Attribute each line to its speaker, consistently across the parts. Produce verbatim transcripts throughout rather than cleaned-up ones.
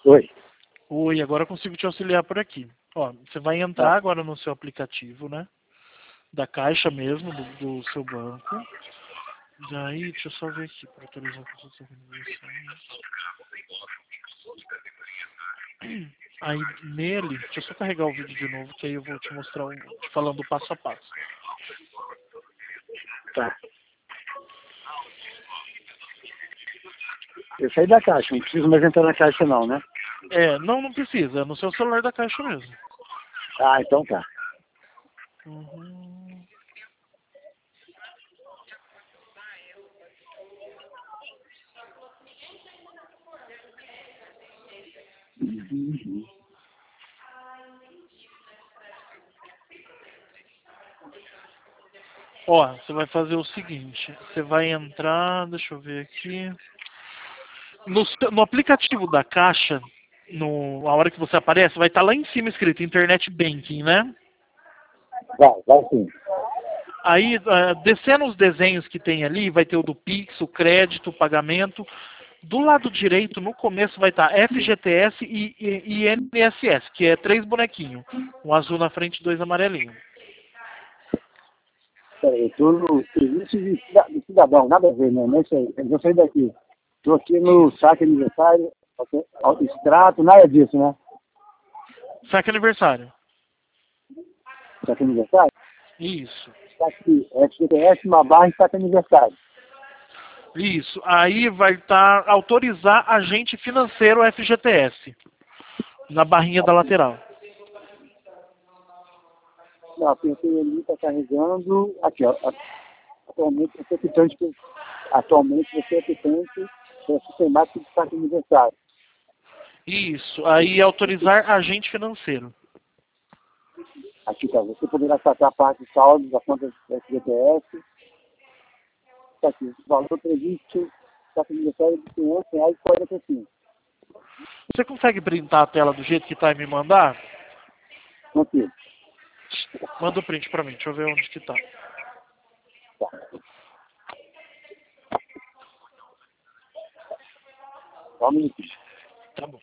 Speaker 1: Oi.
Speaker 2: Oi, agora eu consigo te auxiliar por aqui. Ó, você vai entrar agora no seu aplicativo, né? Da Caixa mesmo, do, do seu banco. Daí, deixa eu só ver aqui, para atualizar com os Aí nele, deixa eu só carregar o vídeo de novo, que aí eu vou te mostrar, um, te falando passo a passo.
Speaker 1: Tá. Eu saí da Caixa, não preciso mais entrar na Caixa não, né?
Speaker 2: É, não, não precisa, é no seu celular da Caixa mesmo.
Speaker 1: Ah, então tá.
Speaker 2: Uhum.
Speaker 1: Uhum.
Speaker 2: Ó, você vai fazer o seguinte, você vai entrar, deixa eu ver aqui, no, seu- no aplicativo da Caixa, no, a hora que você aparece, vai estar lá em cima escrito Internet Banking, né?
Speaker 1: Vai, vai sim.
Speaker 2: Aí, ah, descendo os desenhos que tem ali, vai ter o do Pix, o crédito, o pagamento. Do lado direito, no começo, vai estar F G T S e, e, e I N S S, que é três bonequinhos. Um azul na frente e dois amarelinhos.
Speaker 1: Peraí, eu tô no serviço de, cida- de cidadão, nada a ver, né? Não é isso aí. Eu vou sair daqui. Tô aqui no saque aniversário, ok? Extrato, nada disso, né?
Speaker 2: Saque aniversário.
Speaker 1: Saque aniversário?
Speaker 2: Isso.
Speaker 1: Tá aqui, F G T S, uma barra e saque aniversário.
Speaker 2: Isso. Aí vai estar autorizar agente financeiro F G T S. Na barrinha da
Speaker 1: Aqui.
Speaker 2: lateral.
Speaker 1: Não, apertei ali, tá carregando. Aqui, ó. Atualmente você é aplicante, atualmente você é aplicante para sistemático de saque aniversário.
Speaker 2: Isso. Aí autorizar agente financeiro.
Speaker 1: Aqui tá, você poderá sacar parte de saldo da conta da F G T S. Está aqui, valor previsto, saque aniversário de quinhentos reais e quarenta e cinco.
Speaker 2: Você consegue printar a tela do jeito que tá e me mandar?
Speaker 1: Aqui,
Speaker 2: Manda o print pra mim, deixa eu ver onde que tá.
Speaker 1: tá. Só um minutinho.
Speaker 2: Tá bom.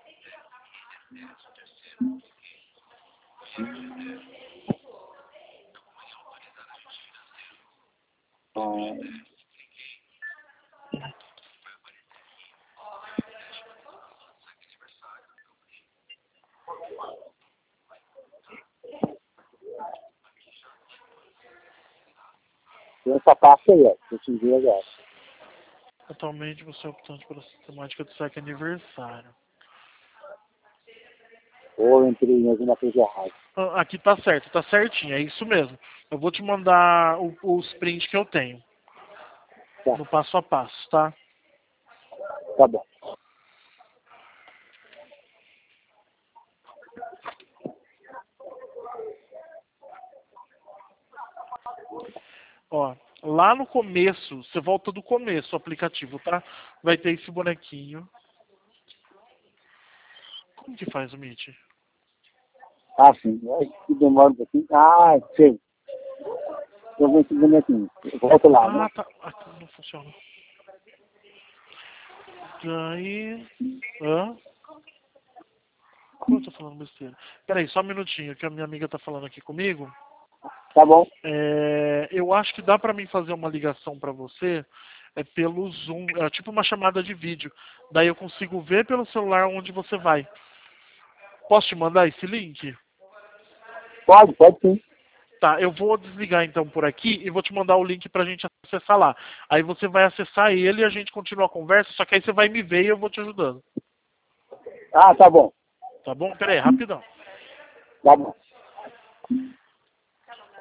Speaker 1: Ah, tem essa parte aí, ó, que eu te enviei agora.
Speaker 2: Atualmente você é optante pela sistemática do saque aniversário.
Speaker 1: Ou eu entrei em alguma coisa errada.
Speaker 2: Ah, aqui tá certo, tá certinho, é isso mesmo. Eu vou te mandar o- os prints que eu tenho.
Speaker 1: Tá,
Speaker 2: No passo a passo, tá?
Speaker 1: tá bom.
Speaker 2: Ó, lá no começo, você volta do começo, o aplicativo, tá? Vai ter esse bonequinho. Como que faz o Meet?
Speaker 1: Ah, sim. É que demora um pouquinho. Ah, sei. Eu vou esse bonequinho. Volta lá, né?
Speaker 2: Ah, tá. Aqui não funciona. Daí. Hã? Como eu tô falando besteira? Peraí, só um minutinho, que a minha amiga tá falando aqui comigo.
Speaker 1: Tá bom.
Speaker 2: É, eu acho que dá pra mim fazer uma ligação pra você é pelo Zoom, é tipo uma chamada de vídeo. Daí eu consigo ver pelo celular onde você vai. Posso te mandar esse link?
Speaker 1: Pode, pode sim.
Speaker 2: Tá, eu vou desligar então por aqui e vou te mandar o link pra gente acessar lá. Aí você vai acessar ele e a gente continua a conversa, só que aí você vai me ver e eu vou te ajudando.
Speaker 1: Ah, tá bom.
Speaker 2: Tá bom? Pera aí, rapidão.
Speaker 1: Tá bom.